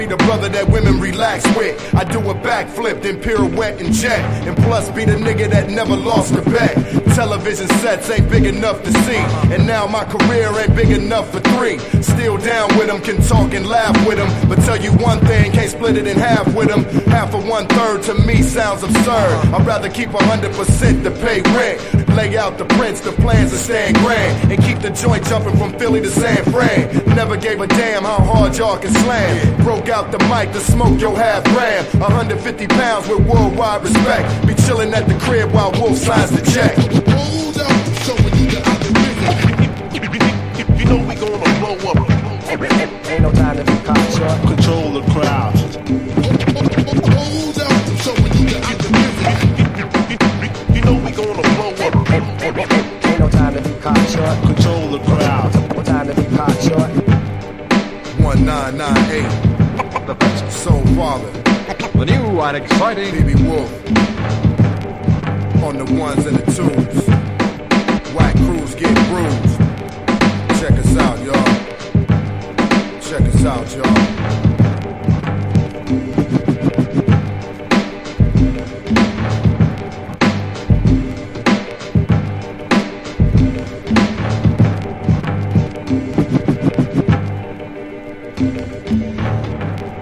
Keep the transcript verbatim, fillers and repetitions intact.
Be the brother that women relax with. I do a backflip, then pirouette and jet. And plus be the nigga that never lost a bet. Television sets ain't big enough to see. And now my career ain't big enough for three. Still down with them, can talk and laugh with them. But tell you one thing, can't split it in half with them. Half of one third to me sounds absurd. I'd rather keep a hundred percent to pay rent. Lay out the prints, the plans, and stand grand. And keep the joint jumping from Philly to San Fran. Never gave a damn how hard y'all can slam. Broke out the mic to smoke your half gram. one hundred fifty pounds with worldwide respect. Be chilling at the crib while Wolf signs the check. Hold up, showing you the other business. You know we gonna blow up. Ain't no time to be caught short. Control the crowd. Hold up, showing you the other business. You know we gonna blow up. Ain't no time to be caught short. Control the crowd. No time to be caught short. one nine nine eight. Soul Father. The new and exciting B B Wolf. On the ones and the twos.